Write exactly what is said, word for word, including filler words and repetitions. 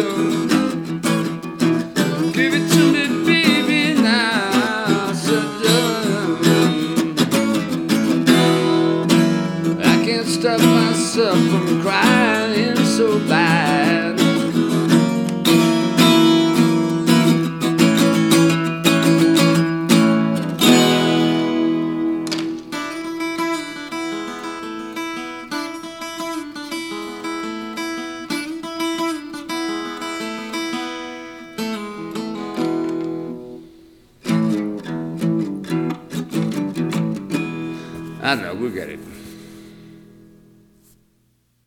Give it to me, baby, now. So, I can't stop myself from crying so bad. I don't know, we'll get it.